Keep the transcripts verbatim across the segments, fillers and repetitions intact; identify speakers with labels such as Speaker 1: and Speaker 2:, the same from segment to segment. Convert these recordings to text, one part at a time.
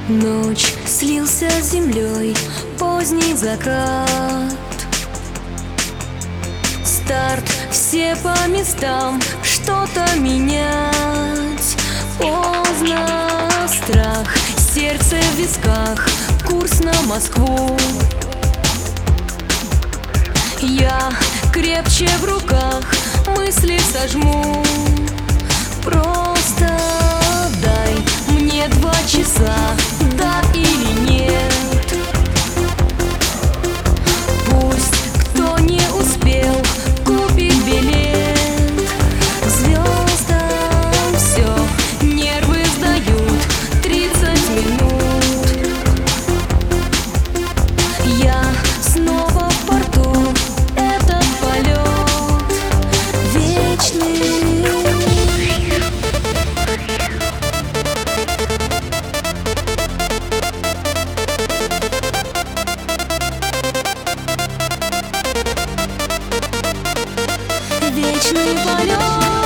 Speaker 1: Ночь слился с землей, поздний закат. Старт, все по местам, что-то менять. Поздно, страх, сердце в висках, курс на Москву. Я крепче в руках, мысли сожму. Просто дай мне два часа, да или нет. Пусть кто не успел купить билет. Звездам все нервы сдают тридцать минут. Я снова в порту, этот полет вечный. Вечный полет.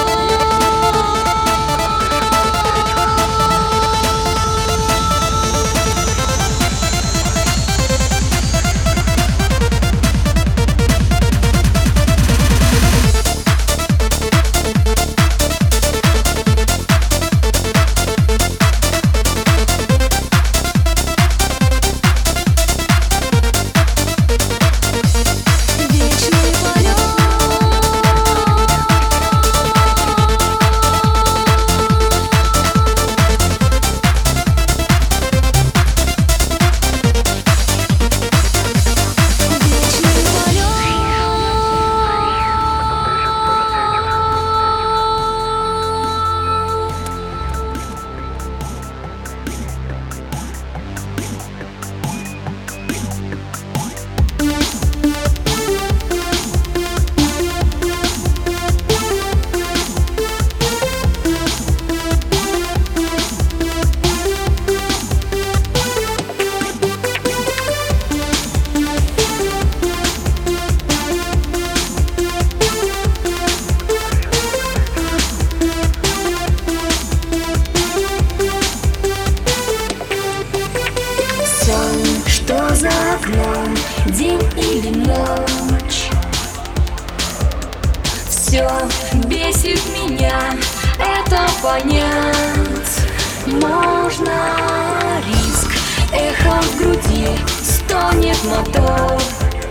Speaker 1: Что за окном, день или ночь? Все бесит меня, это понять можно. Риск, эхо в груди, стонет мотор.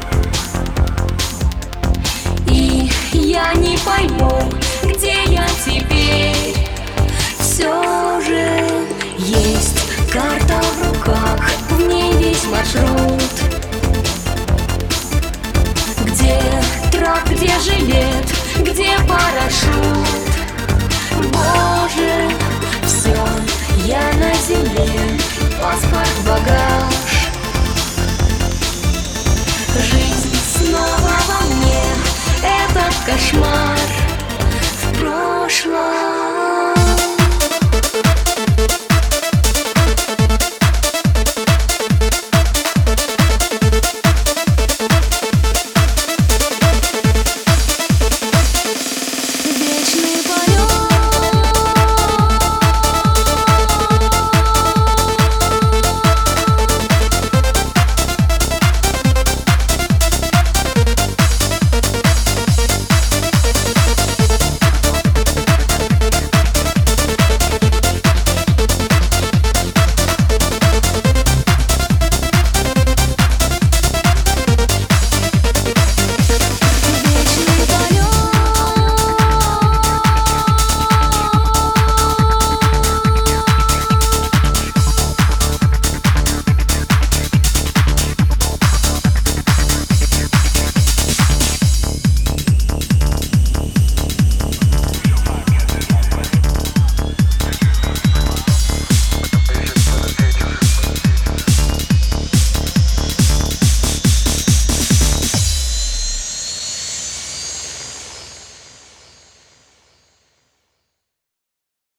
Speaker 1: И я не пойму, где я теперь. Все же есть карта в руках, в ней весь маршрут. Где трап, где жилет, где парашют? Боже, все, я на земле, паспорт, багаж.